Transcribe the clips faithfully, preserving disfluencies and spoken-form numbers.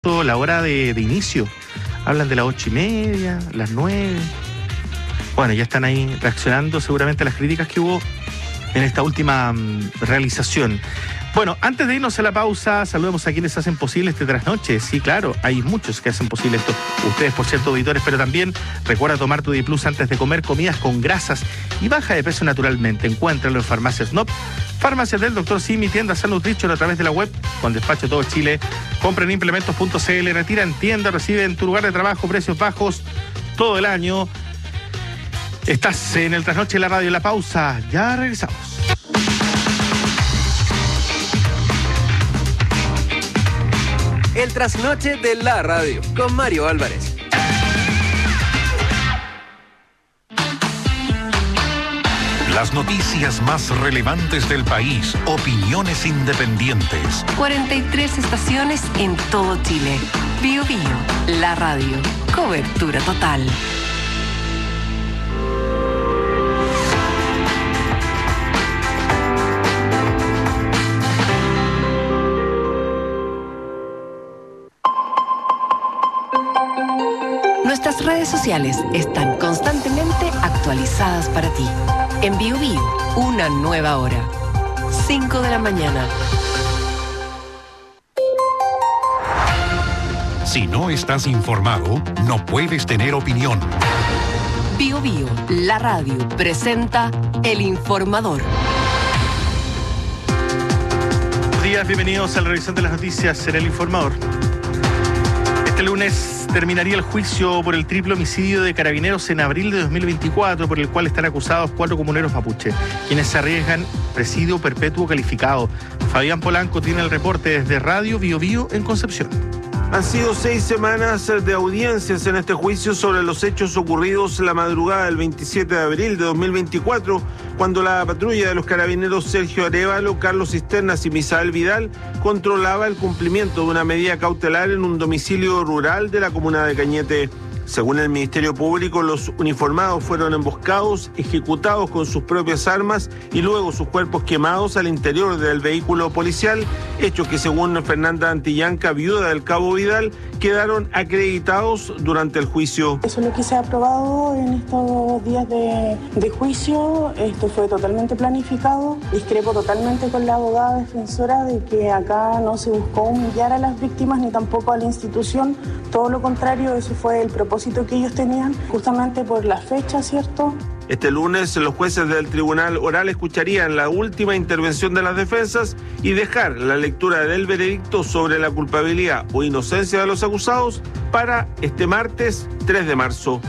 la hora de, de inicio. Hablan de las ocho y media, las nueve. Bueno, ya están ahí reaccionando seguramente a las críticas que hubo en esta última um, realización. Bueno, antes de irnos a la pausa, saludemos a quienes hacen posible este trasnoche. Sí, claro, hay muchos que hacen posible esto. Ustedes, por cierto, auditores, pero también recuerda tomar tu DiPlus antes de comer comidas con grasas y baja de peso naturalmente. Encuéntralo en Farmacias Snob, Farmacias del doctor Simi, tienda San Nutrition a través de la web, con despacho todo Chile. Compra en implementos punto c l, retira en tienda, recibe en tu lugar de trabajo precios bajos todo el año. Estás en el trasnoche de la radio. La pausa, ya regresamos. El trasnoche de la radio, con Mario Álvarez. Las noticias más relevantes del país, opiniones independientes. cuarenta y tres estaciones en todo Chile. Bio Bio, la radio, cobertura total. Nuestras redes sociales están constantemente actualizadas para ti. En Bio Bio, una nueva hora. cinco de la mañana. Si no estás informado, no puedes tener opinión. Bio Bio, la radio, presenta El Informador. Buenos días, bienvenidos a la revisión de las noticias en El Informador. Este lunes terminaría el juicio por el triple homicidio de Carabineros en abril de dos mil veinticuatro, por el cual están acusados cuatro comuneros mapuche, quienes se arriesgan presidio perpetuo calificado. Fabián Polanco tiene el reporte desde Radio Bio Bio en Concepción. Han sido seis semanas de audiencias en este juicio sobre los hechos ocurridos la madrugada del veintisiete de abril de dos mil veinticuatro, cuando la patrulla de los carabineros Sergio Arévalo, Carlos Cisternas y Misael Vidal controlaba el cumplimiento de una medida cautelar en un domicilio rural de la comuna de Cañete. Según el Ministerio Público, los uniformados fueron emboscados, ejecutados con sus propias armas y luego sus cuerpos quemados al interior del vehículo policial, hechos que, según Fernanda Antillanca, viuda del cabo Vidal, quedaron acreditados durante el juicio. Eso es lo que se ha aprobado en estos días de, de juicio. Esto fue totalmente planificado. Discrepo totalmente con la abogada defensora de que acá no se buscó humillar a las víctimas ni tampoco a la institución. Todo lo contrario, ese fue el propósito que ellos tenían, justamente por la fecha, ¿cierto? Este lunes los jueces del Tribunal Oral escucharían la última intervención de las defensas y dejar la lectura del veredicto sobre la culpabilidad o inocencia de los acusados para este martes tres de marzo.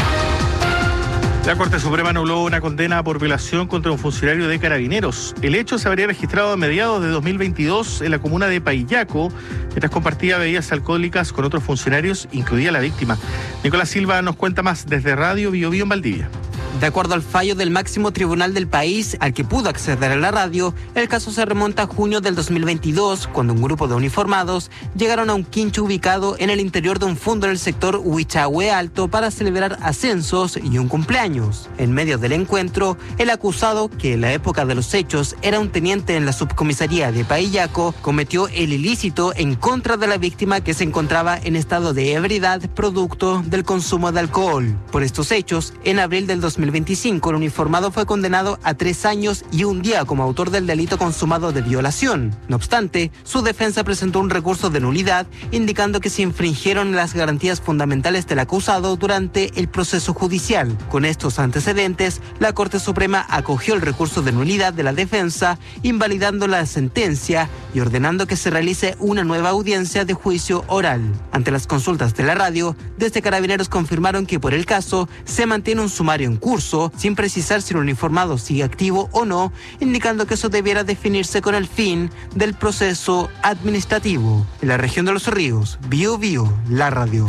La Corte Suprema anuló una condena por violación contra un funcionario de Carabineros. El hecho se habría registrado a mediados de dos mil veintidós en la comuna de Paillaco, mientras compartía bebidas alcohólicas con otros funcionarios, incluida la víctima. Nicolás Silva nos cuenta más desde Radio Bio Bio en Valdivia. De acuerdo al fallo del máximo tribunal del país, al que pudo acceder a la radio, el caso se remonta a junio del dos mil veintidós, cuando un grupo de uniformados llegaron a un quincho ubicado en el interior de un fondo en el sector Huichahue Alto para celebrar ascensos y un cumpleaños. En medio del encuentro, el acusado, que en la época de los hechos era un teniente en la subcomisaría de Paillaco, cometió el ilícito en contra de la víctima, que se encontraba en estado de ebriedad producto del consumo de alcohol. Por estos hechos, en abril del dos mil veinticinco, el uniformado fue condenado a tres años y un día como autor del delito consumado de violación. No obstante, su defensa presentó un recurso de nulidad, indicando que se infringieron las garantías fundamentales del acusado durante el proceso judicial. Con estos antecedentes, la Corte Suprema acogió el recurso de nulidad de la defensa, invalidando la sentencia y ordenando que se realice una nueva audiencia de juicio oral. Ante las consultas de la radio, desde Carabineros confirmaron que por el caso se mantiene un sumario en curso, sin precisar si el uniformado sigue activo o no, indicando que eso debiera definirse con el fin del proceso administrativo. En la región de Los Ríos, Bio Bio, la radio.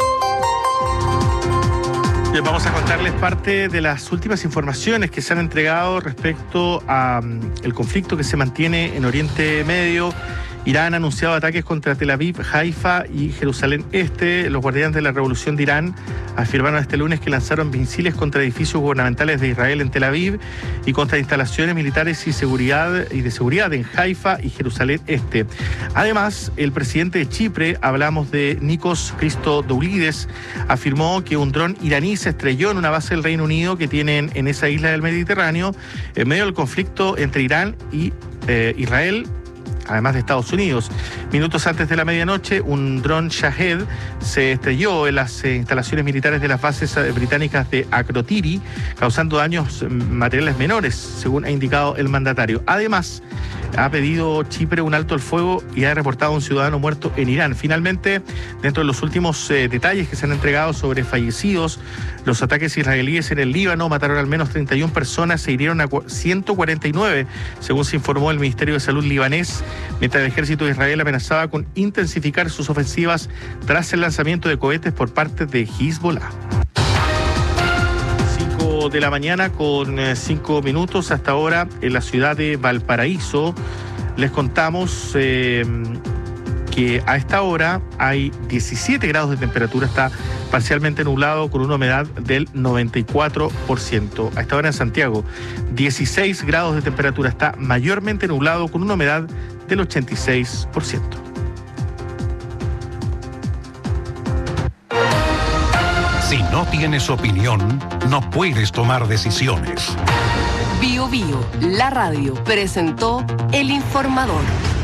Bien, vamos a contarles parte de las últimas informaciones que se han entregado respecto a um, el conflicto que se mantiene en Oriente Medio Irán ha anunciado ataques contra Tel Aviv, Haifa y Jerusalén Este. Los guardianes de la revolución de Irán afirmaron este lunes que lanzaron misiles contra edificios gubernamentales de Israel en Tel Aviv y contra instalaciones militares y seguridad y de seguridad en Haifa y Jerusalén Este. Además, el presidente de Chipre, hablamos de Nikos Christodoulides, afirmó que un dron iraní se estrelló en una base del Reino Unido que tienen en esa isla del Mediterráneo en medio del conflicto entre Irán y eh, Israel, además de Estados Unidos. Minutos antes de la medianoche, un dron Shahed se estrelló en las eh, instalaciones militares de las bases eh, británicas de Akrotiri, causando daños materiales menores, según ha indicado el mandatario. Además, ha pedido Chipre un alto al fuego y ha reportado a un ciudadano muerto en Irán. Finalmente, dentro de los últimos eh, detalles que se han entregado sobre fallecidos, los ataques israelíes en el Líbano mataron al menos treinta y una personas, se hirieron a ciento cuarenta y nueve, según se informó el Ministerio de Salud libanés, mientras el ejército de Israel amenazaba con intensificar sus ofensivas tras el lanzamiento de cohetes por parte de Hezbollah. De la mañana con cinco minutos hasta ahora en la ciudad de Valparaíso. Les contamos eh, que a esta hora hay diecisiete grados de temperatura, está parcialmente nublado con una humedad del noventa y cuatro por ciento. A esta hora en Santiago, dieciséis grados de temperatura, está mayormente nublado con una humedad del ochenta y seis por ciento. Si no tienes opinión, no puedes tomar decisiones. Bio Bio, la radio, presentó El Informador.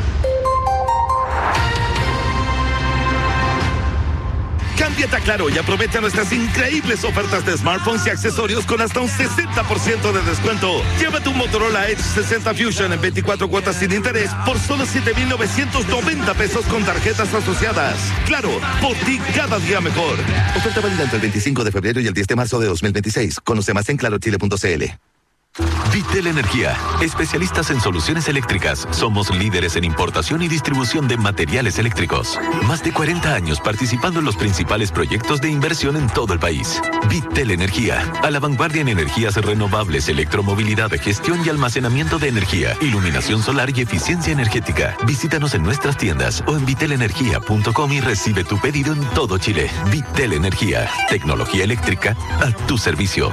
Cámbiate a Claro y aprovecha nuestras increíbles ofertas de smartphones y accesorios con hasta un sesenta por ciento de descuento. Llévate un Motorola Edge sesenta Fusion en veinticuatro cuotas sin interés por solo siete mil novecientos noventa pesos con tarjetas asociadas. Claro, por ti cada día mejor. Oferta válida entre el veinticinco de febrero y el diez de marzo de dos mil veintiséis. Conoce más en claro chile punto c l. Vitel Energía, especialistas en soluciones eléctricas. Somos líderes en importación y distribución de materiales eléctricos. Más de cuarenta años participando en los principales proyectos de inversión en todo el país. Vitel Energía, a la vanguardia en energías renovables, electromovilidad, gestión y almacenamiento de energía, iluminación solar y eficiencia energética. Visítanos en nuestras tiendas o en vitel energía punto com y recibe tu pedido en todo Chile. Vitel Energía, tecnología eléctrica a tu servicio.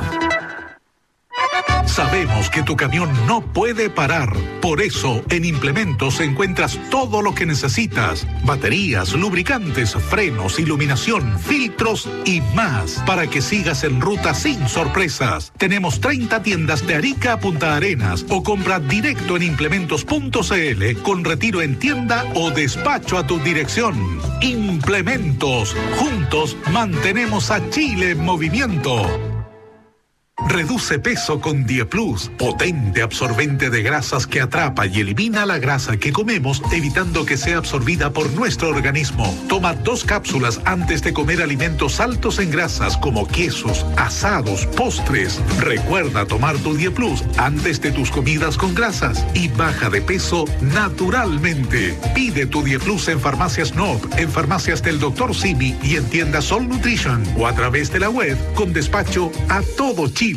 Sabemos que tu camión no puede parar. Por eso, en Implementos encuentras todo lo que necesitas. Baterías, lubricantes, frenos, iluminación, filtros y más. Para que sigas en ruta sin sorpresas. Tenemos treinta tiendas de Arica a Punta Arenas o compra directo en implementos punto c l con retiro en tienda o despacho a tu dirección. Implementos. Juntos mantenemos a Chile en movimiento. Reduce peso con Dieplus, potente absorbente de grasas que atrapa y elimina la grasa que comemos, evitando que sea absorbida por nuestro organismo. Toma dos cápsulas antes de comer alimentos altos en grasas como quesos, asados, postres. Recuerda tomar tu Dieplus antes de tus comidas con grasas y baja de peso naturalmente. Pide tu Dieplus en Farmacias Nob, en Farmacias del doctor Simi y en tiendas Sol Nutrition o a través de la web con despacho a todo Chile.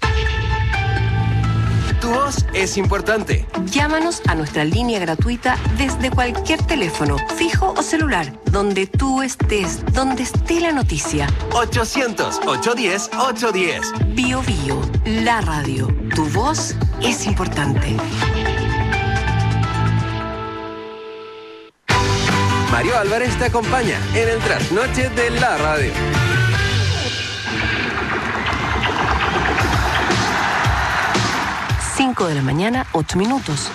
Tu voz es importante. Llámanos a nuestra línea gratuita desde cualquier teléfono, fijo o celular, donde tú estés, donde esté la noticia. ochocientos, ochocientos diez, ochocientos diez. Bio Bio, la radio. Tu voz es importante. Mario Álvarez te acompaña en el trasnoche de la radio. cinco de la mañana, ocho minutos.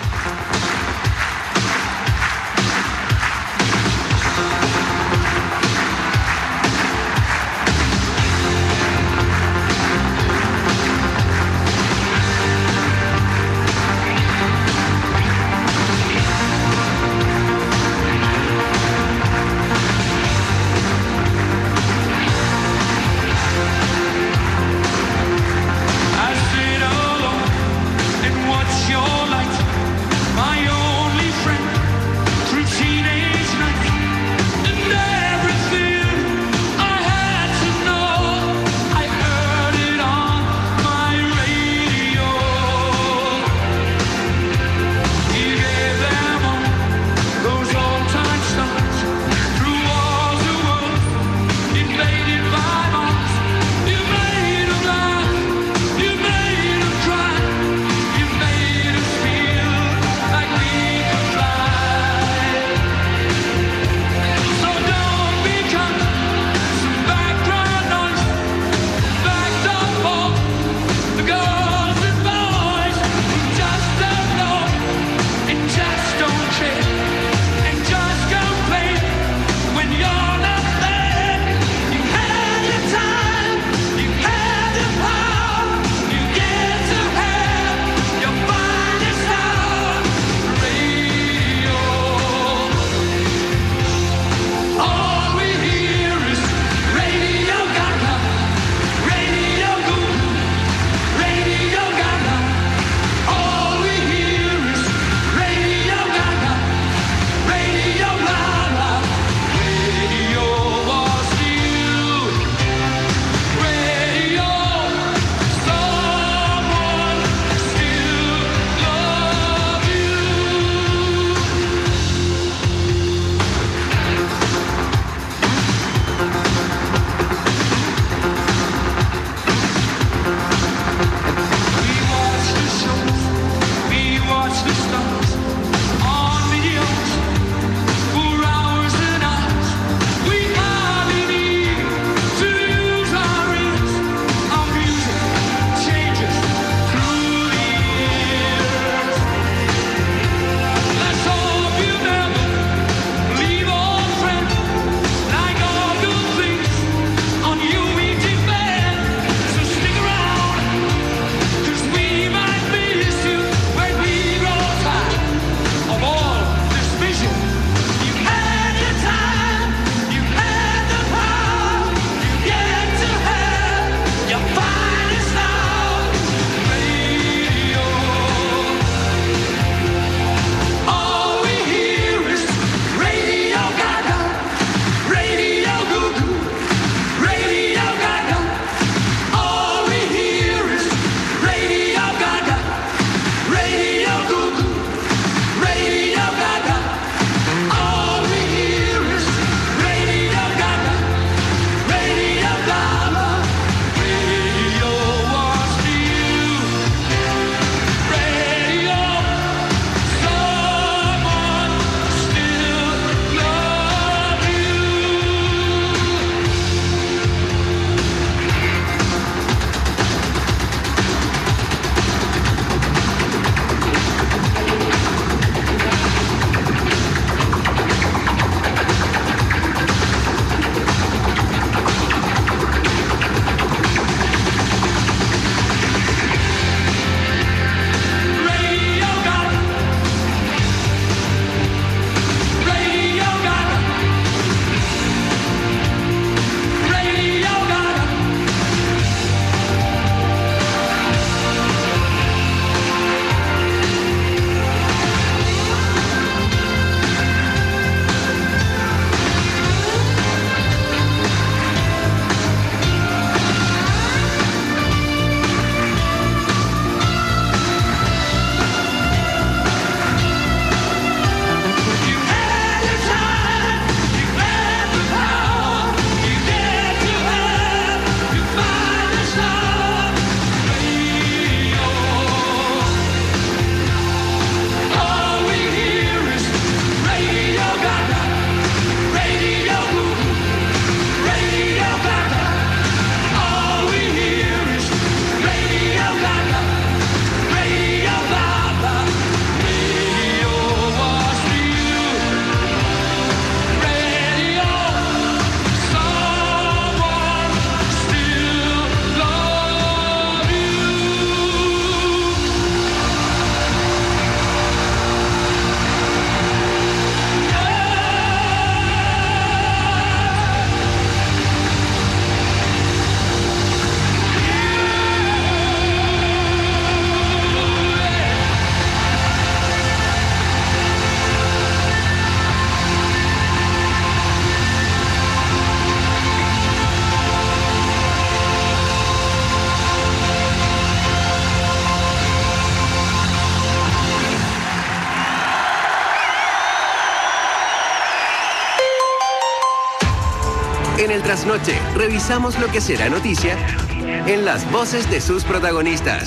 En el trasnoche, revisamos lo que será noticia en las voces de sus protagonistas.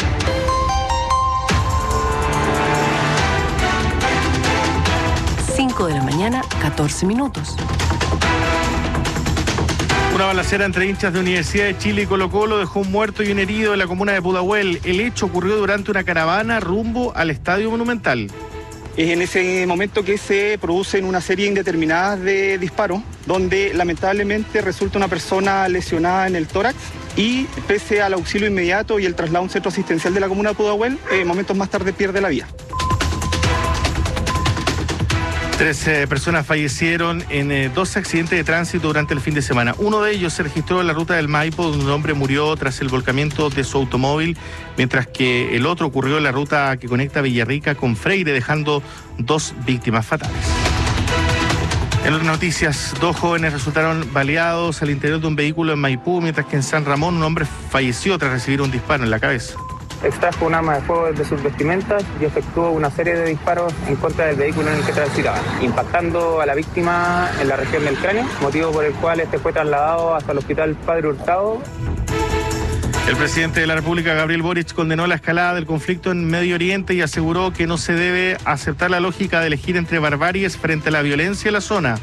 cinco de la mañana, catorce minutos. Una balacera entre hinchas de Universidad de Chile y Colo-Colo dejó un muerto y un herido en la comuna de Pudahuel. El hecho ocurrió durante una caravana rumbo al Estadio Monumental. Es en ese momento que se producen una serie indeterminada de disparos, donde lamentablemente resulta una persona lesionada en el tórax y pese al auxilio inmediato y el traslado a un centro asistencial de la comuna de Pudahuel, eh, momentos más tarde pierde la vida. Tres eh, personas fallecieron en eh, dos accidentes de tránsito durante el fin de semana. Uno de ellos se registró en la ruta del Maipo, donde un hombre murió tras el volcamiento de su automóvil, mientras que el otro ocurrió en la ruta que conecta Villarrica con Freire, dejando dos víctimas fatales. En otras noticias, dos jóvenes resultaron baleados al interior de un vehículo en Maipú, mientras que en San Ramón un hombre falleció tras recibir un disparo en la cabeza. Extrajo un arma de fuego de sus vestimentas y efectuó una serie de disparos en contra del vehículo en el que transitaba, impactando a la víctima en la región del cráneo, motivo por el cual este fue trasladado hasta el hospital Padre Hurtado. El presidente de la República, Gabriel Boric, condenó la escalada del conflicto en Medio Oriente y aseguró que no se debe aceptar la lógica de elegir entre barbaries frente a la violencia en la zona.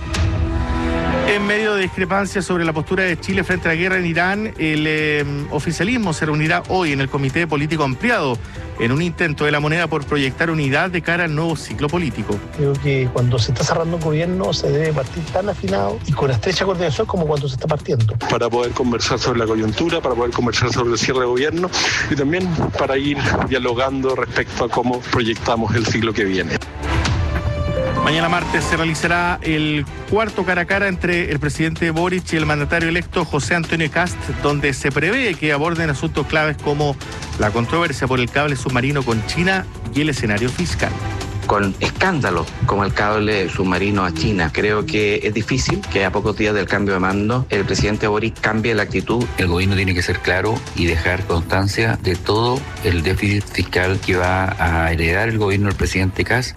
En medio de discrepancias sobre la postura de Chile frente a la guerra en Irán, el eh, oficialismo se reunirá hoy en el Comité Político Ampliado en un intento de la moneda por proyectar unidad de cara al nuevo ciclo político. Creo que cuando se está cerrando un gobierno se debe partir tan afinado y con estrecha coordinación como cuando se está partiendo. Para poder conversar sobre la coyuntura, para poder conversar sobre el cierre de gobierno y también para ir dialogando respecto a cómo proyectamos el ciclo que viene. Mañana martes se realizará el cuarto cara a cara entre el presidente Boric y el mandatario electo José Antonio Kast, donde se prevé que aborden asuntos claves como la controversia por el cable submarino con China y el escenario fiscal. Con escándalos como el cable submarino a China, creo que es difícil que a pocos días del cambio de mando el presidente Boric cambie la actitud. El gobierno tiene que ser claro y dejar constancia de todo el déficit fiscal que va a heredar el gobierno del presidente Kast.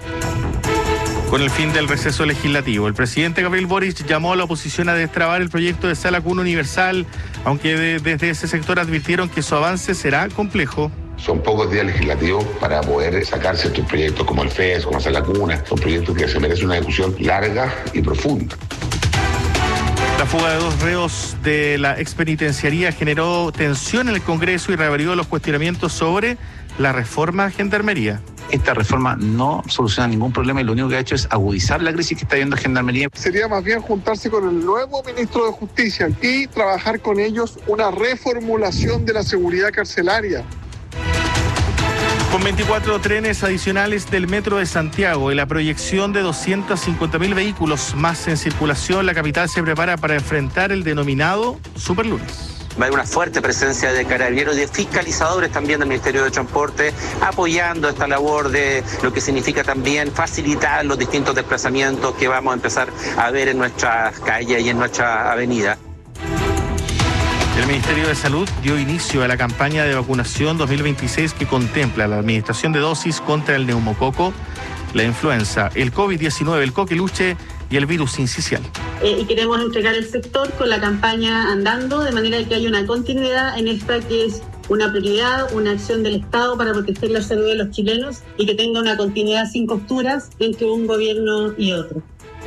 Con el fin del receso legislativo, el presidente Gabriel Boric llamó a la oposición a destrabar el proyecto de Sala Cuna Universal, aunque de, desde ese sector advirtieron que su avance será complejo. Son pocos días legislativos para poder sacar ciertos proyectos como el F E S, como Sala Cuna. Son proyectos que se merecen una discusión larga y profunda. La fuga de dos reos de la expenitenciaría generó tensión en el Congreso y reabrió los cuestionamientos sobre la reforma a Gendarmería. Esta reforma no soluciona ningún problema y lo único que ha hecho es agudizar la crisis que está viendo Gendarmería. Sería más bien juntarse con el nuevo ministro de Justicia y trabajar con ellos una reformulación de la seguridad carcelaria. Con veinticuatro trenes adicionales del Metro de Santiago y la proyección de doscientos cincuenta mil vehículos más en circulación, la capital se prepara para enfrentar el denominado Superlunes. Va a haber una fuerte presencia de carabineros y de fiscalizadores también del Ministerio de Transporte, apoyando esta labor de lo que significa también facilitar los distintos desplazamientos que vamos a empezar a ver en nuestras calles y en nuestra avenida. El Ministerio de Salud dio inicio a la campaña de vacunación dos mil veintiséis que contempla la administración de dosis contra el neumococo, la influenza, el COVID diecinueve, el coqueluche y el virus sincicial. Eh, y queremos entregar el sector con la campaña andando, de manera que haya una continuidad en esta que es una prioridad, una acción del Estado para proteger la salud de los chilenos y que tenga una continuidad sin costuras entre un gobierno y otro.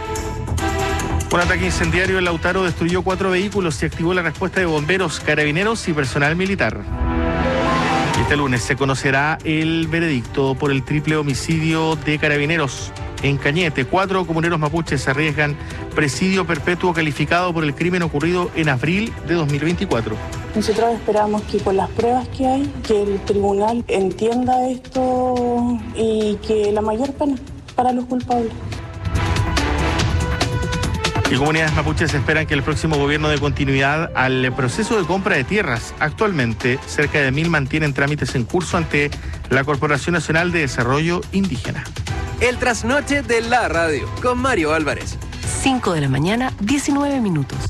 Un ataque incendiario en Lautaro destruyó cuatro vehículos y activó la respuesta de bomberos, carabineros y personal militar. Este lunes se conocerá el veredicto por el triple homicidio de carabineros. En Cañete, cuatro comuneros mapuches arriesgan presidio perpetuo calificado por el crimen ocurrido en abril de dos mil veinticuatro. Nosotros esperamos que con las pruebas que hay, que el tribunal entienda esto y que la mayor pena para los culpables. Y comunidades mapuches esperan que el próximo gobierno dé continuidad al proceso de compra de tierras. Actualmente, cerca de mil mantienen trámites en curso ante la Corporación Nacional de Desarrollo Indígena. El trasnoche de la radio con Mario Álvarez. cinco de la mañana, diecinueve minutos.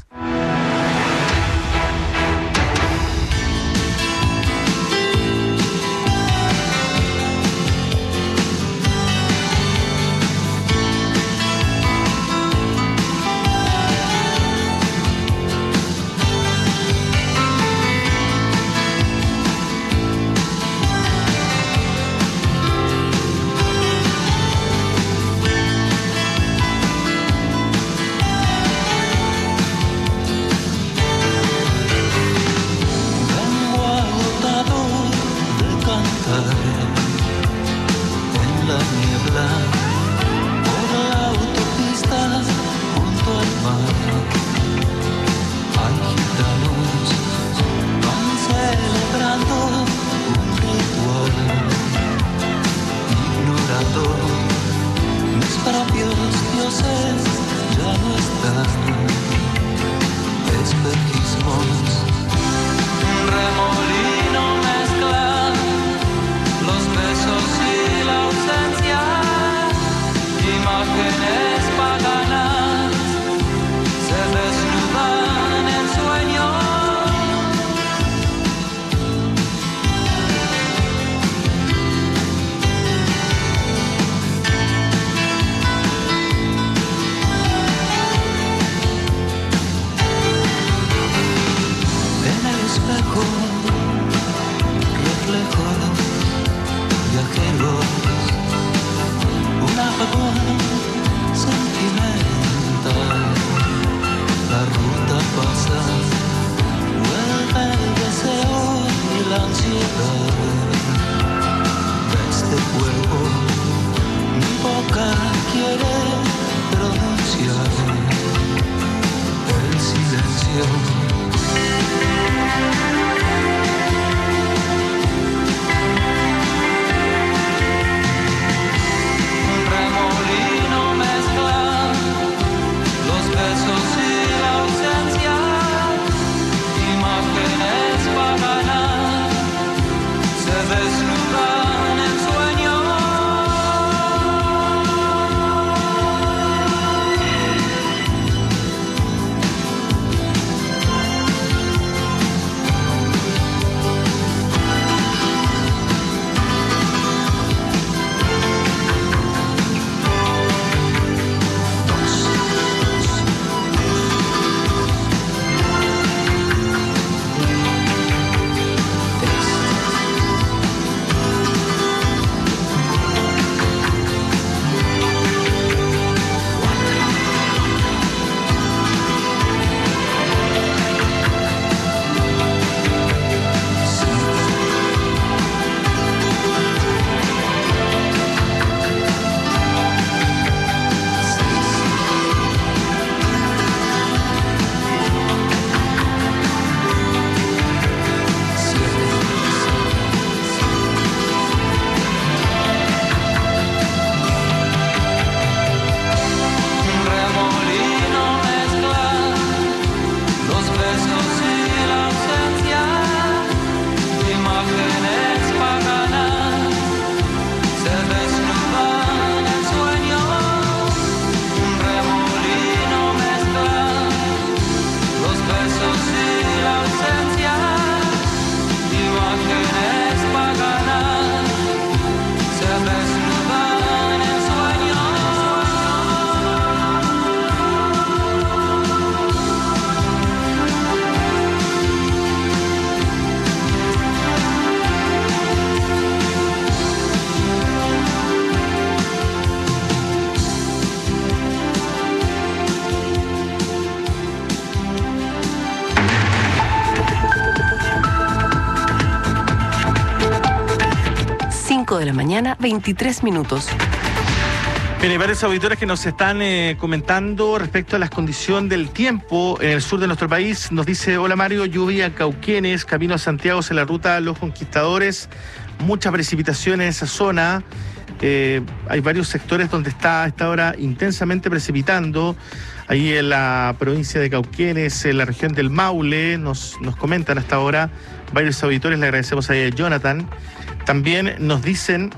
ruta pasa, vuelve el deseo y la ansiedad de este cuerpo. Mi boca quiere pronunciar el silencio. De la mañana, veintitrés minutos. Bien, hay varios auditores que nos están eh, comentando respecto a la condición del tiempo en el sur de nuestro país. Nos dice, hola Mario, lluvia Cauquenes, camino a Santiago en la ruta Los Conquistadores, mucha precipitación en esa zona. Eh, hay varios sectores donde está a esta hora intensamente precipitando. Ahí en la provincia de Cauquenes, en la región del Maule, nos, nos comentan hasta ahora varios auditores, le agradecemos a Jonathan. También nos dicen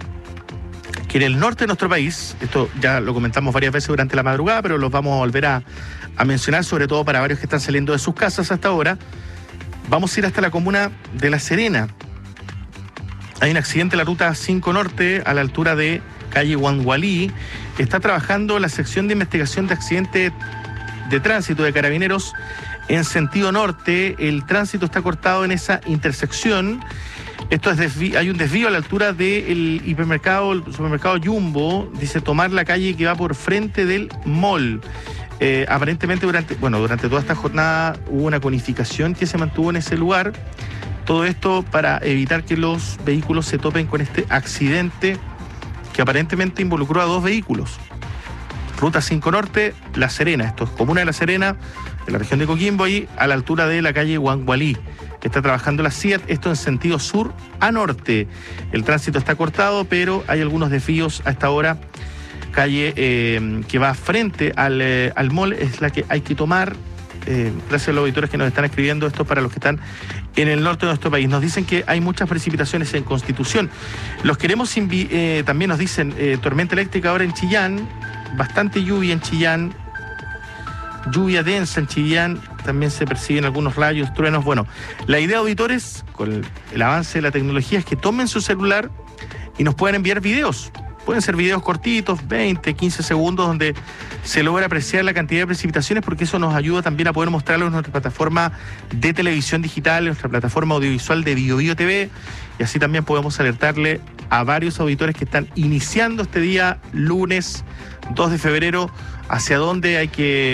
que en el norte de nuestro país, esto ya lo comentamos varias veces durante la madrugada, pero los vamos a volver a, a mencionar, sobre todo para varios que están saliendo de sus casas hasta ahora, vamos a ir hasta la comuna de La Serena. Hay un accidente en la ruta cinco Norte, a la altura de calle Huangualí. Está trabajando la sección de investigación de accidente de tránsito de Carabineros en sentido norte. El tránsito está cortado en esa intersección. Esto es desví- hay un desvío a la altura del hipermercado, el supermercado Jumbo, dice tomar la calle que va por frente del mall. Eh, aparentemente durante, bueno, durante toda esta jornada hubo una conificación que se mantuvo en ese lugar. Todo esto para evitar que los vehículos se topen con este accidente que aparentemente involucró a dos vehículos. Ruta cinco Norte, La Serena, esto es comuna de La Serena, de la región de Coquimbo, ahí a la altura de la calle Huangualí. Está trabajando la C I A T, esto en sentido sur a norte. El tránsito está cortado, pero hay algunos desvíos a esta hora. Calle eh, que va frente al, eh, al mall es la que hay que tomar. Eh, gracias a los auditores que nos están escribiendo esto para los que están en el norte de nuestro país. Nos dicen que hay muchas precipitaciones en Constitución. Los queremos invi- eh, también nos dicen eh, tormenta eléctrica ahora en Chillán, bastante lluvia en Chillán, lluvia densa en Chillán, también se perciben algunos rayos, truenos. Bueno, la idea, auditores, con el avance de la tecnología, es que tomen su celular y nos puedan enviar videos. Pueden ser videos cortitos, veinte, quince segundos, donde se logra apreciar la cantidad de precipitaciones, porque eso nos ayuda también a poder mostrarlo en nuestra plataforma de televisión digital, en nuestra plataforma audiovisual de BioBio T V, y así también podemos alertarle a varios auditores que están iniciando este día, lunes dos de febrero, hacia dónde hay que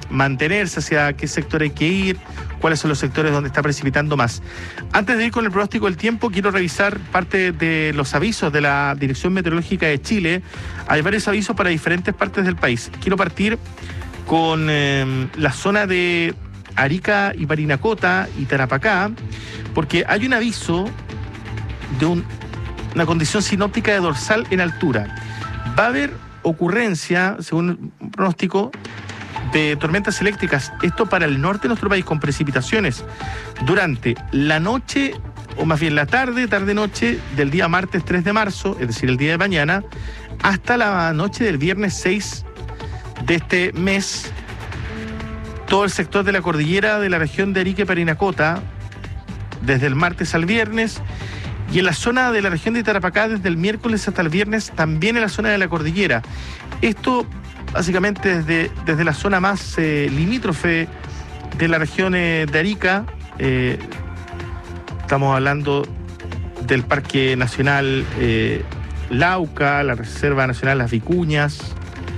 mantenerse, hacia qué sector hay que ir, cuáles son los sectores donde está precipitando más. Antes de ir con el pronóstico del tiempo, quiero revisar parte de los avisos de la Dirección Meteorológica de Chile. Hay varios avisos para diferentes partes del país. Quiero partir con eh, la zona de Arica y Parinacota y Tarapacá, porque hay un aviso de un, una condición sinóptica de dorsal en altura. Va a haber ocurrencia, según un pronóstico, de tormentas eléctricas, esto para el norte de nuestro país, con precipitaciones durante la noche, o más bien la tarde, tarde-noche del día martes tres de marzo, es decir, el día de mañana, hasta la noche del viernes seis de este mes. Todo el sector de la cordillera de la región de Arica y Parinacota, desde el martes al viernes, y en la zona de la región de Tarapacá, desde el miércoles hasta el viernes, también en la zona de la cordillera. Esto básicamente desde, desde la zona más eh, limítrofe de la región eh, de Arica. Eh, estamos hablando del Parque Nacional eh, Lauca, la Reserva Nacional Las Vicuñas,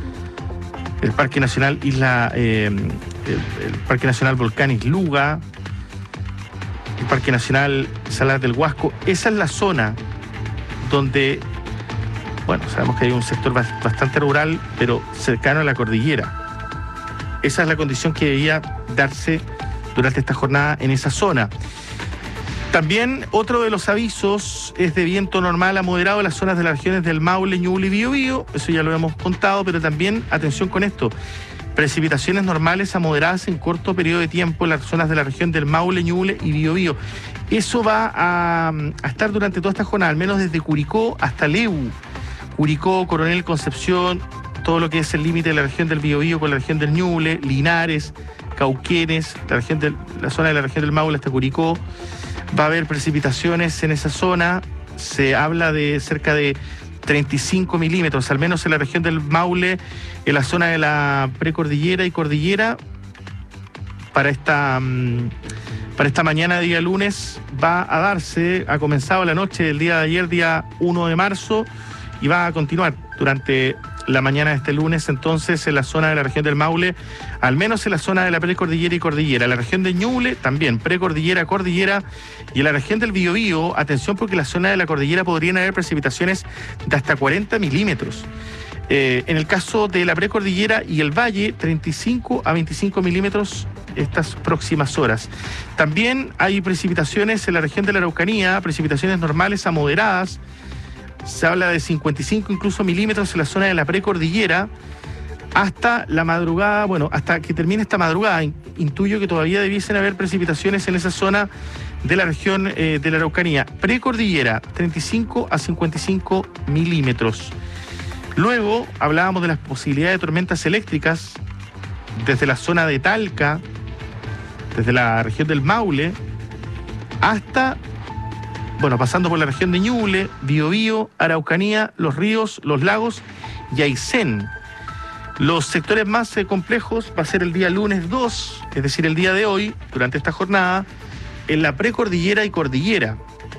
el Parque Nacional Isla, eh, el, el Parque Nacional Volcán Isluga, el Parque Nacional Salar del Huasco. Esa es la zona donde, bueno, sabemos que hay un sector bastante rural, pero cercano a la cordillera. Esa es la condición que debía darse durante esta jornada en esa zona. También otro de los avisos es de viento normal a moderado en las zonas de las regiones del Maule, Ñuble y Biobío. Eso ya lo hemos contado, pero también, atención con esto, precipitaciones normales a moderadas en corto periodo de tiempo en las zonas de la región del Maule, Ñuble y Biobío. Eso va a, a estar durante toda esta jornada, al menos desde Curicó hasta Leu. Curicó, Coronel, Concepción, todo lo que es el límite de la región del Biobío con la región del Ñuble, Linares, Cauquenes, la, región del, la zona de la región del Maule hasta Curicó. Va a haber precipitaciones en esa zona. Se habla de cerca de treinta y cinco milímetros, al menos en la región del Maule, en la zona de la precordillera y cordillera. Para esta, para esta mañana de día lunes va a darse, ha comenzado la noche del día de ayer, día uno de marzo, y va a continuar durante la mañana de este lunes, entonces, en la zona de la región del Maule, al menos en la zona de la precordillera y cordillera. La región de Ñuble, también precordillera, cordillera, y en la región del Biobío, atención, porque en la zona de la cordillera podrían haber precipitaciones de hasta cuarenta milímetros. Eh, en el caso de la precordillera y el valle, treinta y cinco a veinticinco milímetros estas próximas horas. También hay precipitaciones en la región de la Araucanía, precipitaciones normales a moderadas. Se habla de cincuenta y cinco incluso milímetros en la zona de la precordillera hasta la madrugada, bueno, hasta que termine esta madrugada. Intuyo que todavía debiesen haber precipitaciones en esa zona de la región eh, de la Araucanía. Precordillera, treinta y cinco a cincuenta y cinco milímetros. Luego hablábamos de las posibilidades de tormentas eléctricas desde la zona de Talca, desde la región del Maule, hasta, bueno, pasando por la región de Ñuble, Biobío, Araucanía, Los Ríos, Los Lagos y Aysén. Los sectores más eh, complejos va a ser el día lunes dos, es decir, el día de hoy, durante esta jornada, en la precordillera y cordillera.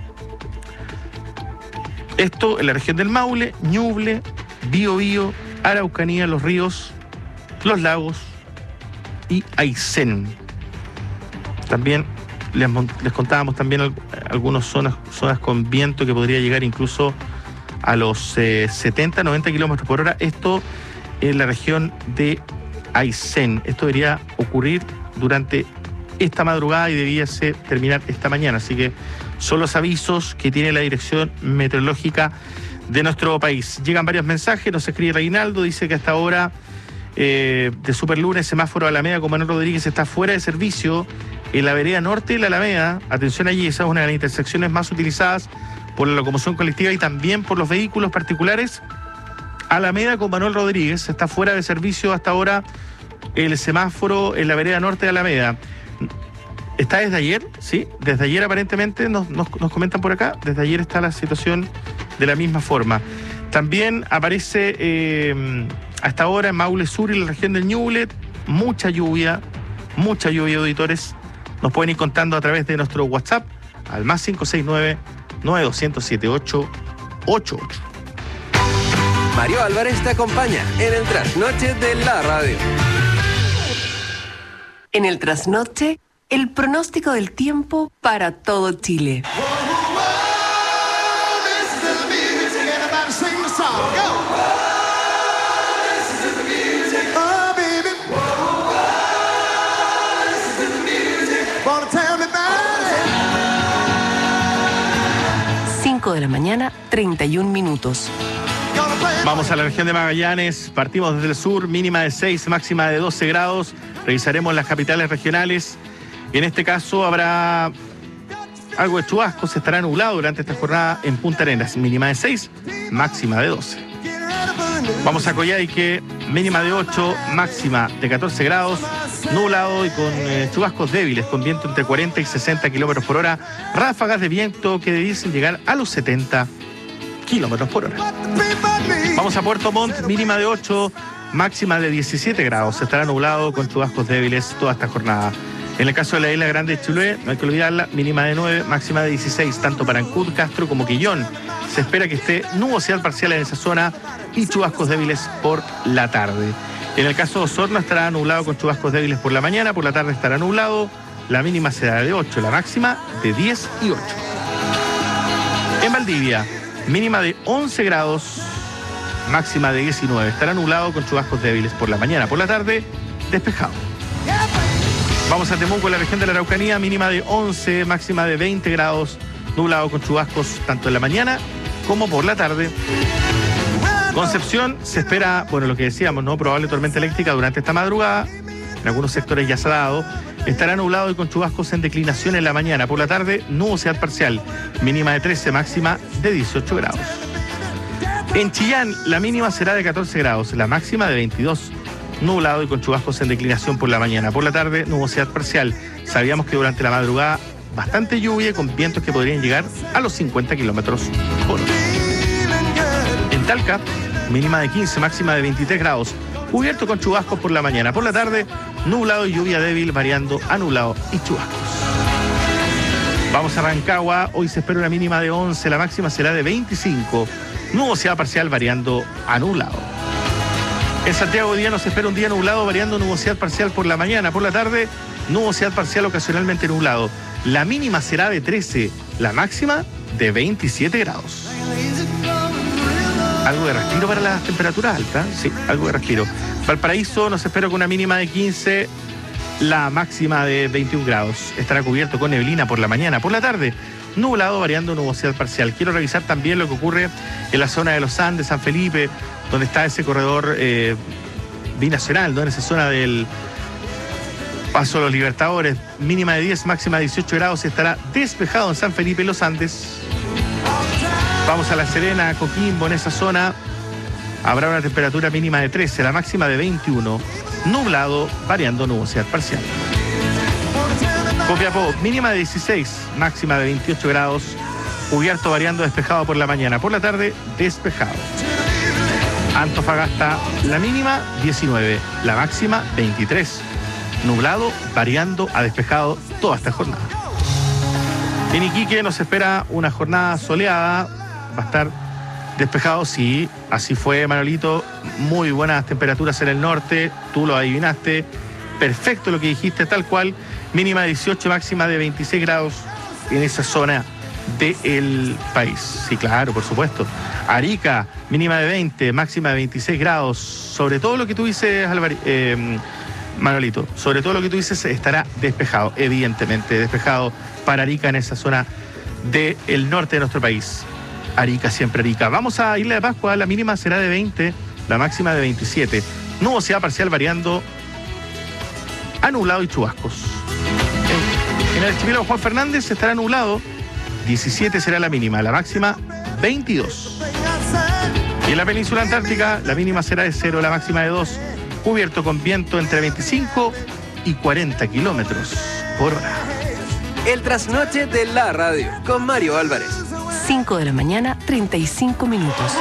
Esto en la región del Maule, Ñuble, Biobío, Araucanía, Los Ríos, Los Lagos y Aysén. También les, les contábamos también algunas zonas, zonas con viento que podría llegar incluso a los eh, setenta, noventa kilómetros por hora. Esto en la región de Aysén. Esto debería ocurrir durante esta madrugada y debiese terminar esta mañana. Así que son los avisos que tiene la Dirección Meteorológica de nuestro país. Llegan varios mensajes, nos escribe Reinaldo, dice que hasta ahora eh, de Superlunes, semáforo Alameda con Manuel Rodríguez está fuera de servicio en la vereda norte de la Alameda. Atención allí, esa es una de las intersecciones más utilizadas por la locomoción colectiva y también por los vehículos particulares. Alameda con Manuel Rodríguez está fuera de servicio hasta ahora el semáforo en la vereda norte de Alameda. Está desde ayer, sí, desde ayer aparentemente nos, nos, nos comentan por acá, desde ayer está la situación de la misma forma. También aparece eh, hasta ahora en Maule Sur y la región del Ñuble, mucha lluvia, mucha lluvia, auditores. Nos pueden ir contando a través de nuestro WhatsApp al más cinco seis nueve, nueve dos cero siete ocho ocho ocho. Mario Álvarez te acompaña en el trasnoche de la radio. En el trasnoche, el pronóstico del tiempo para todo Chile. cinco de la mañana, treinta y un minutos. Vamos a la región de Magallanes, partimos desde el sur, mínima de seis, máxima de doce grados. Revisaremos las capitales regionales. En este caso habrá algo de chubascos, estará nublado durante esta jornada en Punta Arenas, mínima de seis, máxima de doce. Vamos a Coyhaique, mínima de ocho, máxima de catorce grados, nublado y con eh, chubascos débiles, con viento entre cuarenta y sesenta kilómetros por hora, ráfagas de viento que dicen llegar a los setenta kilómetros por hora. Vamos a Puerto Montt, mínima de ocho, máxima de diecisiete grados, estará nublado con chubascos débiles toda esta jornada. En el caso de la isla Grande de Chiloé, no hay que olvidarla, mínima de nueve, máxima de dieciséis, tanto para Ancud, Castro como Quillón. Se espera que esté nubosidad parcial en esa zona y chubascos débiles por la tarde. En el caso de Osorno estará nublado con chubascos débiles por la mañana, por la tarde estará nublado, la mínima será de ocho, la máxima de diez y ocho. En Valdivia, mínima de once grados, máxima de diecinueve, estará nublado con chubascos débiles por la mañana, por la tarde despejado. Vamos a Temuco, en la región de la Araucanía, mínima de once, máxima de veinte grados, nublado con chubascos tanto en la mañana como por la tarde. Concepción, se espera, bueno, lo que decíamos, ¿no? Probable tormenta eléctrica durante esta madrugada. En algunos sectores ya se ha dado. Estará nublado y con chubascos en declinación en la mañana. Por la tarde, nubosidad parcial, mínima de trece, máxima de dieciocho grados. En Chillán, la mínima será de catorce grados, la máxima de veintidós. Nublado y con chubascos en declinación por la mañana. Por la tarde, nubosidad parcial. Sabíamos que durante la madrugada, bastante lluvia con vientos que podrían llegar a los cincuenta kilómetros por hora. En Talca, mínima de quince, máxima de veintitrés grados. Cubierto con chubascos por la mañana. Por la tarde, nublado y lluvia débil, variando a nublado y chubascos. Vamos a Rancagua. Hoy se espera una mínima de once, la máxima será de veinticinco. Nubosidad parcial, variando a nublado. En Santiago hoy día nos espera un día nublado, variando nubosidad parcial por la mañana. Por la tarde, nubosidad parcial ocasionalmente nublado. La mínima será de trece, la máxima de veintisiete grados. Algo de respiro para las temperaturas altas, sí, algo de respiro. Valparaíso nos espera con una mínima de quince, la máxima de veintiún grados. Estará cubierto con neblina por la mañana. Por la tarde, nublado, variando nubosidad parcial. Quiero revisar también lo que ocurre en la zona de los Andes, San Felipe, donde está ese corredor eh, binacional, ¿no? En esa zona del Paso de los Libertadores, mínima de diez, máxima de dieciocho grados, estará despejado en San Felipe y los Andes. Vamos a La Serena, Coquimbo, en esa zona habrá una temperatura mínima de trece, la máxima de veintiuno, nublado, variando nubosidad parcial. Copiapó, mínima de dieciséis, máxima de veintiocho grados, cubierto, variando, despejado por la mañana, por la tarde despejado. Antofagasta, la mínima diecinueve, la máxima veintitrés, nublado, variando a despejado toda esta jornada. En Iquique nos espera una jornada soleada, va a estar despejado, sí, así fue, Manolito, muy buenas temperaturas en el norte, tú lo adivinaste, perfecto lo que dijiste, tal cual, mínima de dieciocho, máxima de veintiséis grados en esa zona del país. Sí, claro, por supuesto. Arica, mínima de veinte, máxima de veintiséis grados. Sobre todo lo que tú dices, Alvar, eh, Manolito, sobre todo lo que tú dices estará despejado, evidentemente, despejado para Arica en esa zona del norte de nuestro país. Arica, siempre Arica. Vamos a Isla de Pascua, la mínima será de veinte, la máxima de veintisiete. Nubosidad parcial variando a nublado y chubascos. En el archipiélago Juan Fernández estará nublado, diecisiete será la mínima, la máxima veintidós. Y en la península antártica, la mínima será de cero, la máxima de dos, cubierto con viento entre veinticinco y cuarenta kilómetros por hora. El trasnoche de la radio, con Mario Álvarez. cinco de la mañana, treinta y cinco minutos.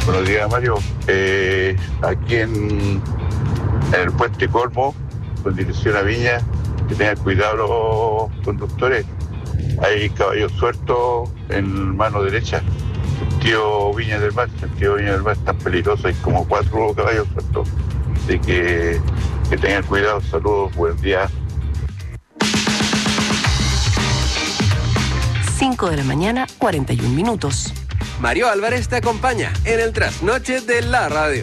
Buenos días, Mario. Eh, aquí en, en el puente Colmo, con dirección a Viña, que tengan cuidado los conductores. Hay caballos sueltos en mano derecha. Sentido Viña del Mar, sentido Viña del Mar es tan peligroso, hay como cuatro caballos sueltos. Así que, que tengan cuidado. Saludos, buen día. cinco de la mañana, cuarenta y un minutos. Mario Álvarez te acompaña en el trasnoche de la radio.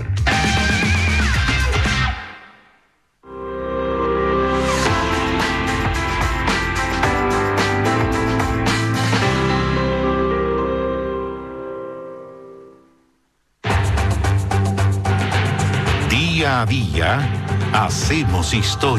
Día a día, hacemos historia.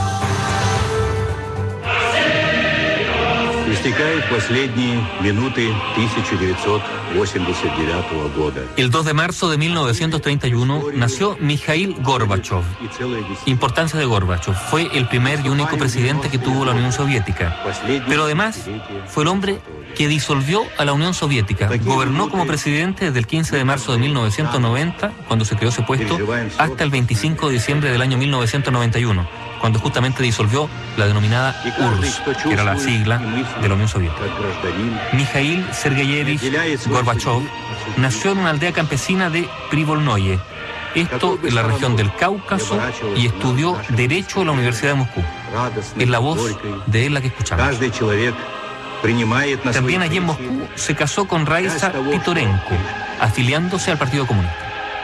Истекают последние minutos тысяча девятьсот восемьдесят девятого года. El dos de marzo de mil novecientos treinta y uno nació Mikhail Gorbachev. Importancia de Gorbachev. Fue el primer y único presidente que tuvo la Unión Soviética. Pero además fue el hombre que disolvió a la Unión Soviética. Gobernó como presidente desde el quince de marzo de mil novecientos noventa, cuando se creó ese puesto, hasta el veinticinco de diciembre del año mil novecientos noventa y uno, cuando justamente disolvió la denominada U R S S, que era la sigla de la Unión Soviética. Mikhail Sergeyevich Gorbachev nació en una aldea campesina de Privolnoye, esto en la región del Cáucaso, y estudió Derecho en la Universidad de Moscú. Es la voz de él la que escuchamos. También allí en Moscú se casó con Raisa Titorenko, afiliándose al Partido Comunista.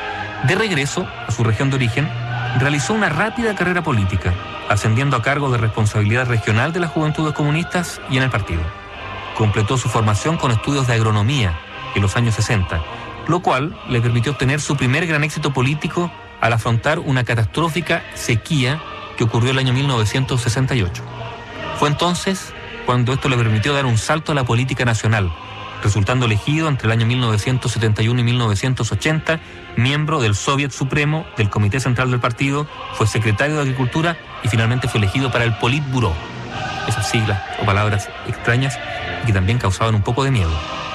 De regreso a su región de origen, realizó una rápida carrera política, ascendiendo a cargo de responsabilidad regional de las Juventudes Comunistas y en el partido. Completó su formación con estudios de agronomía en los años sesenta, lo cual le permitió obtener su primer gran éxito político al afrontar una catastrófica sequía que ocurrió el año mil novecientos sesenta y ocho. Fue entonces cuando esto le permitió dar un salto a la política nacional, resultando elegido entre el año mil novecientos setenta y uno y mil novecientos ochenta, miembro del Soviet Supremo, del Comité Central del Partido, fue secretario de Agricultura y finalmente fue elegido para el Politburó. Esas siglas o palabras extrañas y que también causaban un poco de miedo.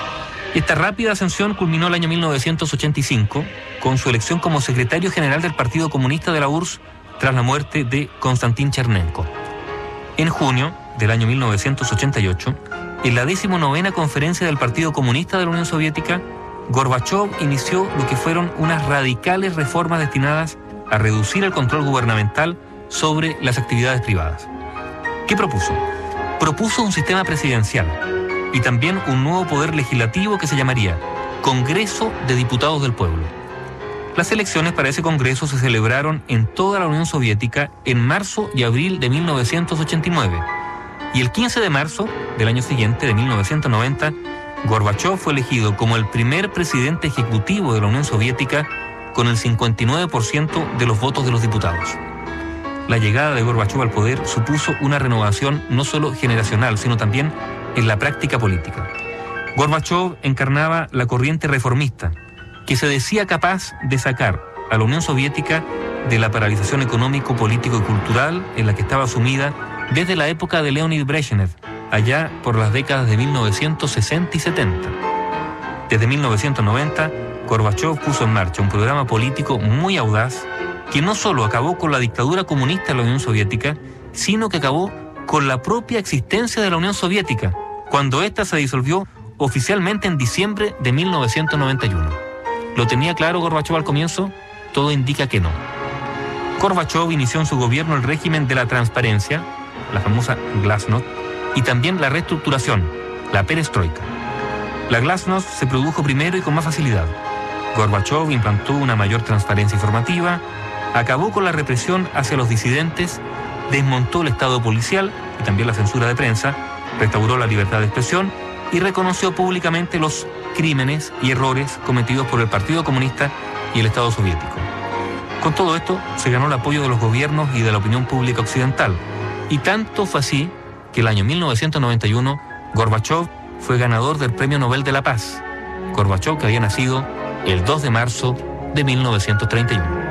Esta rápida ascensión culminó el año mil novecientos ochenta y cinco con su elección como secretario general del Partido Comunista de la U R S S tras la muerte de Konstantin Chernenko. En junio del año mil novecientos ochenta y ocho, en la decimonovena conferencia del Partido Comunista de la Unión Soviética, Gorbachev inició lo que fueron unas radicales reformas destinadas a reducir el control gubernamental sobre las actividades privadas. ¿Qué propuso? Propuso un sistema presidencial y también un nuevo poder legislativo que se llamaría Congreso de Diputados del Pueblo. Las elecciones para ese Congreso se celebraron en toda la Unión Soviética en marzo y abril de mil novecientos ochenta y nueve. Y el quince de marzo del año siguiente, de mil novecientos noventa, Gorbachev fue elegido como el primer presidente ejecutivo de la Unión Soviética con el cincuenta y nueve por ciento de los votos de los diputados. La llegada de Gorbachev al poder supuso una renovación no solo generacional, sino también en la práctica política. Gorbachev encarnaba la corriente reformista, que se decía capaz de sacar a la Unión Soviética de la paralización económico, político y cultural en la que estaba sumida desde la época de Leonid Brezhnev, allá por las décadas de mil novecientos sesenta y setenta. Desde mil novecientos noventa, Gorbachev puso en marcha un programa político muy audaz que no solo acabó con la dictadura comunista en la Unión Soviética, sino que acabó con la propia existencia de la Unión Soviética, cuando ésta se disolvió oficialmente en diciembre de mil novecientos noventa y uno. ¿Lo tenía claro Gorbachev al comienzo? Todo indica que no. Gorbachev inició en su gobierno el régimen de la transparencia, la famosa Glasnost, y también la reestructuración, la perestroika. La Glasnost se produjo primero y con más facilidad. Gorbachev implantó una mayor transparencia informativa, acabó con la represión hacia los disidentes, desmontó el Estado policial y también la censura de prensa, restauró la libertad de expresión y reconoció públicamente los crímenes y errores cometidos por el Partido Comunista y el Estado Soviético. Con todo esto, se ganó el apoyo de los gobiernos y de la opinión pública occidental, y tanto fue así que el año mil novecientos noventa y uno, Gorbachev fue ganador del Premio Nobel de la Paz. Gorbachev, que había nacido el dos de marzo de mil novecientos treinta y uno.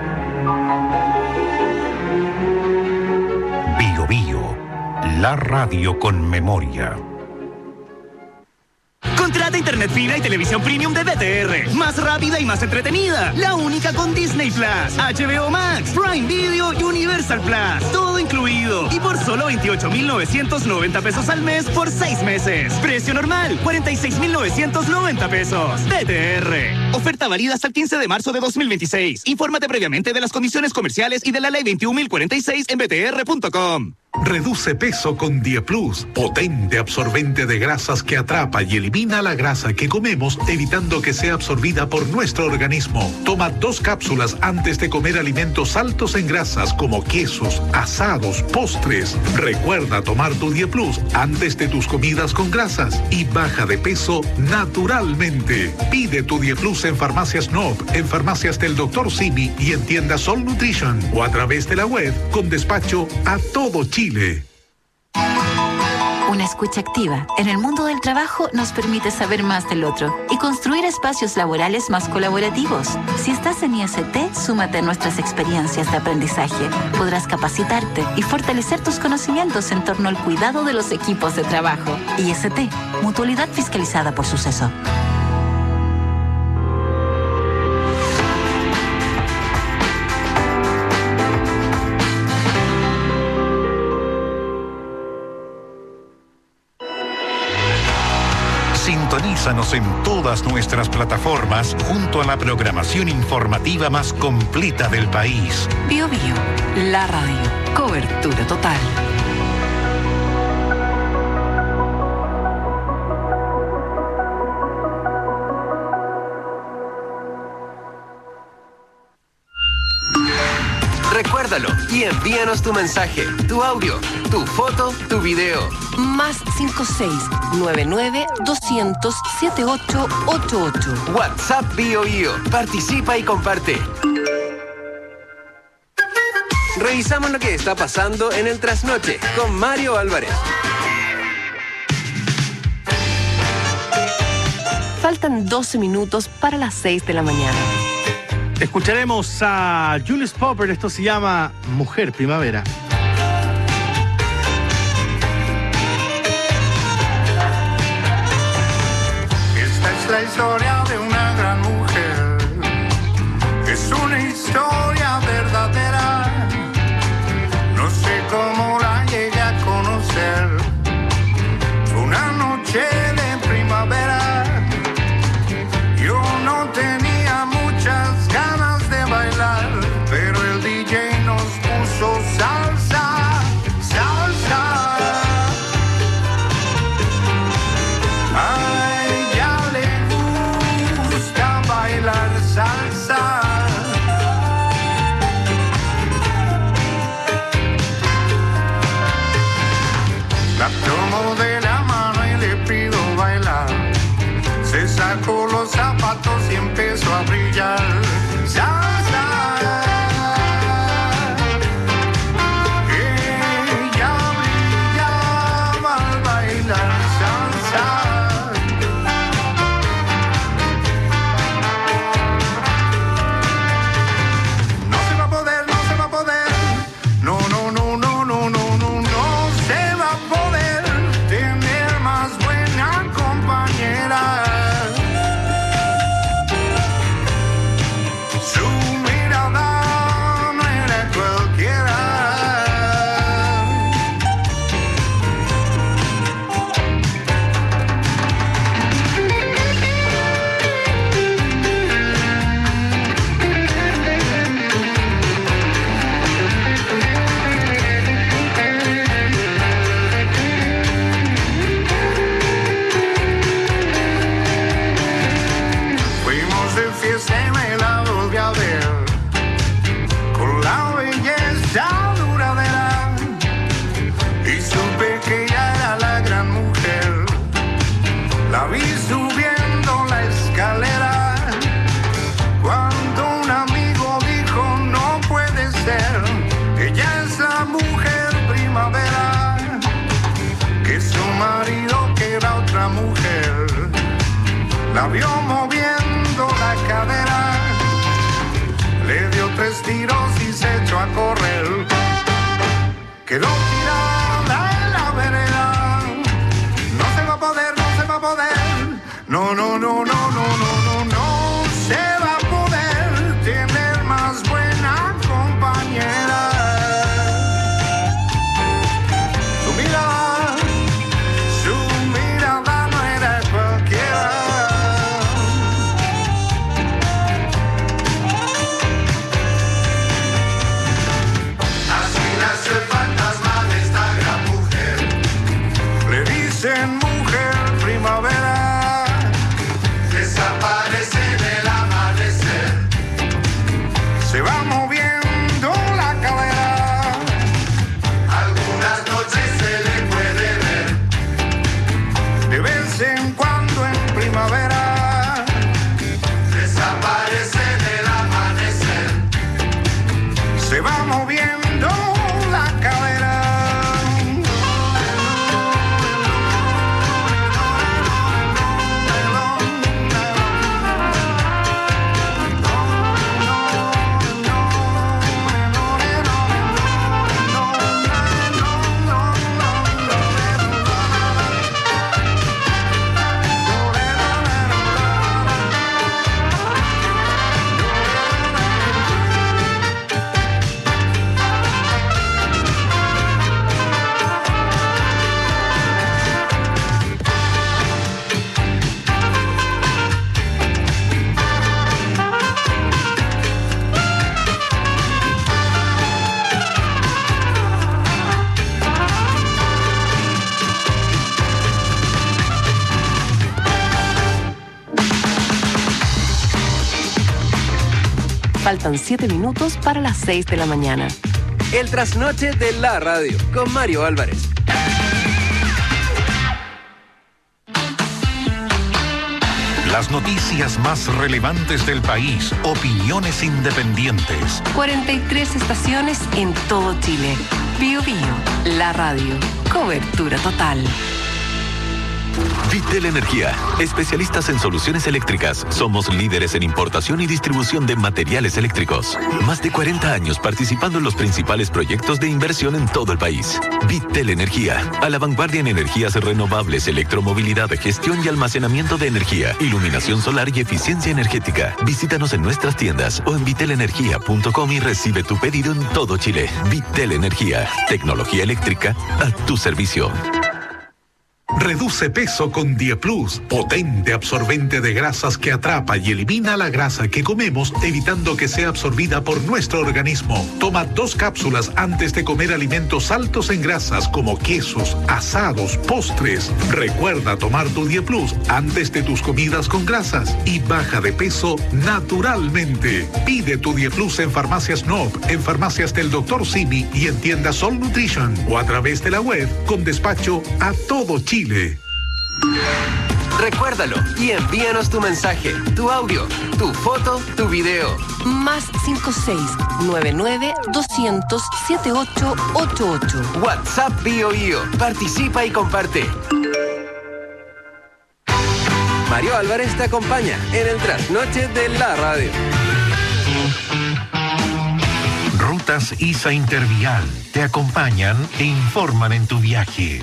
Bio Bio, la radio con memoria. Contrata de internet fibra y televisión premium de D T R. Más rápida y más entretenida. La única con Disney Plus, H B O Max, Prime Video y Universal Plus. Todo incluido. Y por solo veintiocho mil novecientos noventa pesos al mes por seis meses. Precio normal, cuarenta y seis mil novecientos noventa pesos. D T R. Oferta válida hasta el quince de marzo de dos mil veintiséis. Infórmate previamente de las condiciones comerciales y de la ley veintiún mil cuarenta y seis en b t r punto com. Reduce peso con Dieplus, potente absorbente de grasas que atrapa y elimina la grasa que comemos, evitando que sea absorbida por nuestro organismo. Toma dos cápsulas antes de comer alimentos altos en grasas como quesos, asados, postres. Recuerda tomar tu Dieplus antes de tus comidas con grasas y baja de peso naturalmente. Pide tu Dieplus en Farmacias Nob, en Farmacias del doctor Simi y en tiendas Sol Nutrition o a través de la web con despacho a todo Chile. Una escucha activa en el mundo del trabajo nos permite saber más del otro y construir espacios laborales más colaborativos. Si estás en I S T, súmate a nuestras experiencias de aprendizaje. Podrás capacitarte y fortalecer tus conocimientos en torno al cuidado de los equipos de trabajo. I S T, mutualidad fiscalizada por Suceso. Sintonízanos en todas nuestras plataformas junto a la programación informativa más completa del país. Bio Bio, la radio. Cobertura total. Recuérdalo y envíanos tu mensaje, tu audio, tu foto, tu video. Más cinco seis nueve nueve doscientos setenta y ocho ochenta y ocho. WhatsApp Bio Bio. Participa y comparte. Revisamos lo que está pasando en el trasnoche con Mario Álvarez. Faltan doce minutos para las seis de la mañana. Escucharemos a Julius Popper, esto se llama Mujer Primavera. Esta es la historia de una gran mujer, es una historia verdadera, no sé cómo la llegué a conocer, fue una noche de primavera, yo no tenía muchas ganas de bailar, pero el D J nos puso salsa, salsa. A ella le gusta bailar salsa. La tomo de la mano y le pido bailar. Se sacó los zapatos y empezó a brillar. Salsa. Ella brillaba al bailar salsa. No se va a poder, no se va a poder. No, no, no, no, no, no, no, no se va a poder tener más buena compañera. Su mirada no era cualquiera. Fuimos de fiesta y me la volví a ver con la belleza duradera y supe que ella era la gran mujer. La vi subiendo la escalera cuando un amigo dijo no puede ser, ella es la mujer primavera, que su marido que era otra mujer la vio moviendo la cadera, le dio tres tiros y se echó a correr, quedó tirada en la vereda. No se va a poder, no se va a poder, no, Faltan siete minutos para las seis de la mañana. El trasnoche de la radio con Mario Álvarez. Las noticias más relevantes del país, opiniones independientes. cuarenta y tres estaciones en todo Chile. Bio Bio, la radio. Cobertura total. Vitel Energía, especialistas en soluciones eléctricas. Somos líderes en importación y distribución de materiales eléctricos. Más de cuarenta años participando en los principales proyectos de inversión en todo el país. Vitel Energía, a la vanguardia en energías renovables, electromovilidad, gestión y almacenamiento de energía, iluminación solar y eficiencia energética. Visítanos en nuestras tiendas o en vitel energía punto com y recibe tu pedido en todo Chile. Vitel Energía, tecnología eléctrica a tu servicio. Reduce peso con Dieplus, potente absorbente de grasas que atrapa y elimina la grasa que comemos, evitando que sea absorbida por nuestro organismo. Toma dos cápsulas antes de comer alimentos altos en grasas como quesos, asados, postres. Recuerda tomar tu Dieplus antes de tus comidas con grasas y baja de peso naturalmente. Pide tu Dieplus en Farmacias N O P, en Farmacias del doctor Simi y en tiendas Sol Nutrition o a través de la web con despacho a todo Chile. Recuérdalo y envíanos tu mensaje, tu audio, tu foto, tu video. Más cinco seis nueve nueve dos cero cero siete ocho ocho ocho. WhatsApp Bio Bio. Participa y comparte. Mario Álvarez te acompaña en el trasnoche de la radio. Rutas ISA Intervial te acompañan e informan en tu viaje.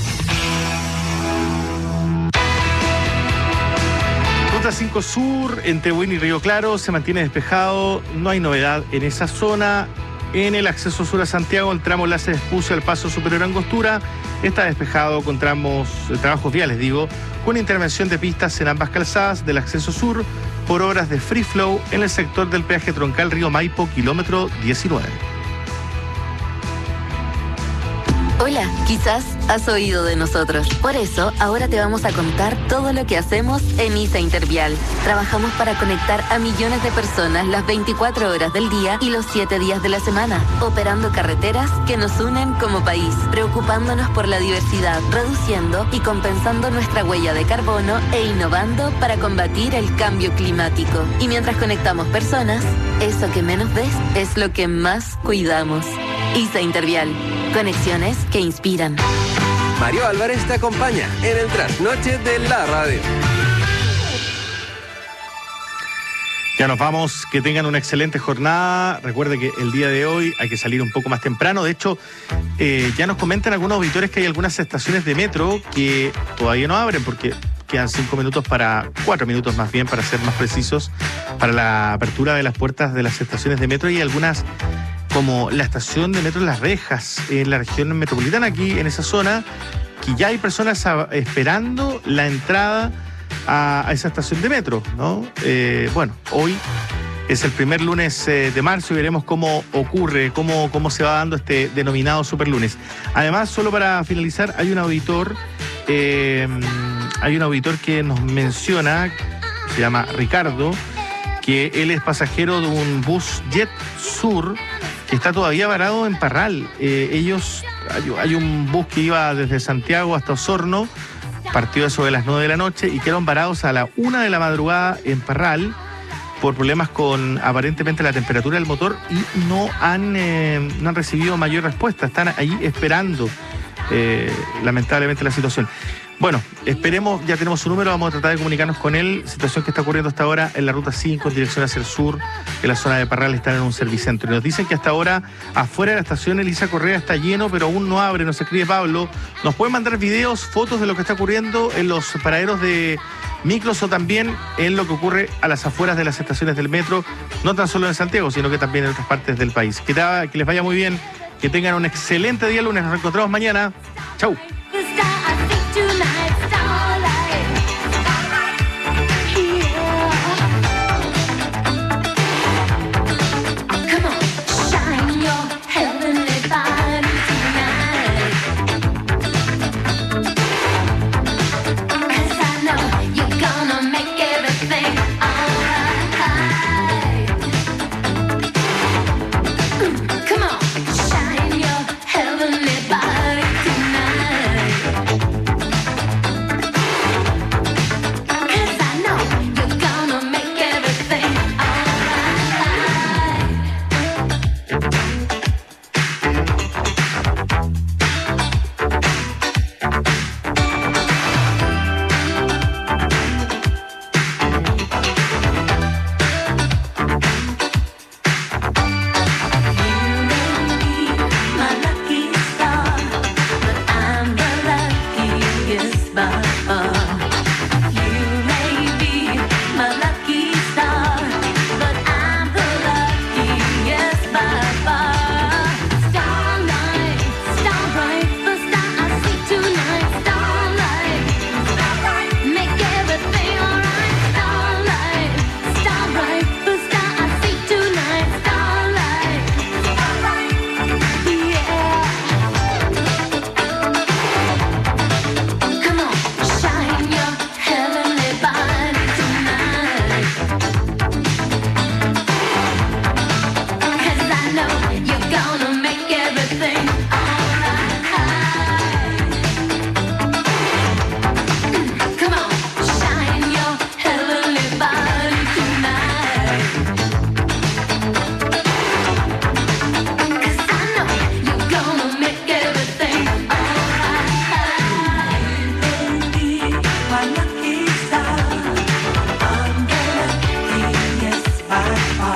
Ruta cinco Sur, entre Buin y Río Claro, se mantiene despejado, no hay novedad en esa zona. En el acceso sur a Santiago, el tramo Enlace de Espucio al Paso Superior Angostura está despejado con tramos, trabajos viales, digo, con intervención de pistas en ambas calzadas del acceso sur por obras de free flow en el sector del peaje troncal Río Maipo, kilómetro diecinueve. Hola, quizás has oído de nosotros. Por eso, ahora te vamos a contar todo lo que hacemos en ISA Intervial. Trabajamos para conectar a millones de personas las veinticuatro horas del día y los siete días de la semana, operando carreteras que nos unen como país, preocupándonos por la diversidad, reduciendo y compensando nuestra huella de carbono e innovando para combatir el cambio climático. Y mientras conectamos personas, eso que menos ves es lo que más cuidamos. ISA Intervial. Conexiones que inspiran. Mario Álvarez te acompaña en el trasnoche de la radio. Ya nos vamos, que tengan una excelente jornada. Recuerde que el día de hoy hay que salir un poco más temprano. De hecho, eh, ya nos comentan algunos auditores que hay algunas estaciones de metro que todavía no abren porque quedan cinco minutos para, cuatro minutos más bien, para ser más precisos, para la apertura de las puertas de las estaciones de metro. Y algunas, como la estación de metro Las Rejas, en la región metropolitana, aquí en esa zona, que ya hay personas a, esperando la entrada a, a esa estación de metro, ¿no? Eh, bueno, hoy es el primer lunes eh, de marzo y veremos cómo ocurre, cómo, cómo se va dando este denominado superlunes. Además, solo para finalizar, hay un auditor, eh, hay un auditor que nos menciona, se llama Ricardo, que él es pasajero de un bus Jet Sur que está todavía varado en Parral. Eh, ellos, hay, hay un bus que iba desde Santiago hasta Osorno, partió eso de las nueve de la noche y quedaron varados a la una de la madrugada en Parral por problemas con aparentemente la temperatura del motor y no han, eh, no han recibido mayor respuesta. Están ahí esperando, eh, lamentablemente, la situación. Bueno, esperemos, ya tenemos su número, vamos a tratar de comunicarnos con él. Situación que está ocurriendo hasta ahora en la ruta cinco en dirección hacia el sur, en la zona de Parral, están en un servicentro. Y nos dicen que hasta ahora, afuera de la estación Elisa Correa está lleno, pero aún no abre, nos escribe Pablo. Nos pueden mandar videos, fotos de lo que está ocurriendo en los paraderos de micros o también en lo que ocurre a las afueras de las estaciones del metro, no tan solo en Santiago, sino que también en otras partes del país. Que, ta, que les vaya muy bien, que tengan un excelente día lunes, nos reencontramos mañana. Chau.